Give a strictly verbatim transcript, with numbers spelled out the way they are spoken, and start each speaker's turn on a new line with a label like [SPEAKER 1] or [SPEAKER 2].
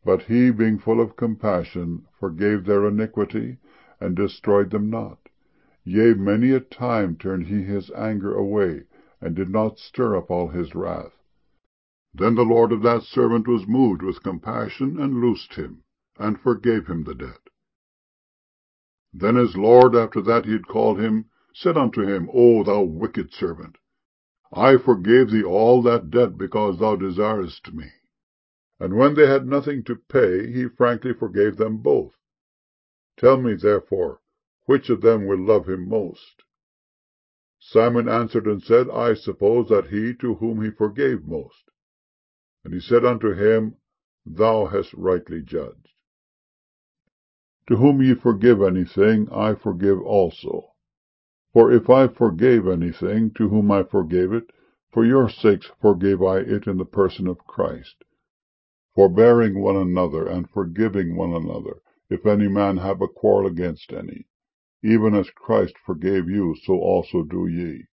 [SPEAKER 1] But he, being full of compassion, forgave their iniquity, and destroyed them not. Yea, many a time turned he his anger away, and did not stir up all his wrath. Then the lord of that servant was moved with compassion, and loosed him, and forgave him the debt. Then his lord, after that he had called him, said unto him, O thou wicked servant, I forgave thee all that debt, because thou desiredst me. And when they had nothing to pay, he frankly forgave them both. Tell me, therefore, which of them will love him most? Simon answered and said, I suppose that he to whom he forgave most. And he said unto him, Thou hast rightly judged. To whom ye forgive anything, I forgive also. For if I forgave anything, to whom I forgave it, for your sakes forgave I it in the person of Christ, forbearing one another, and forgiving one another, if any man have a quarrel against any. Even as Christ forgave you, so also do ye.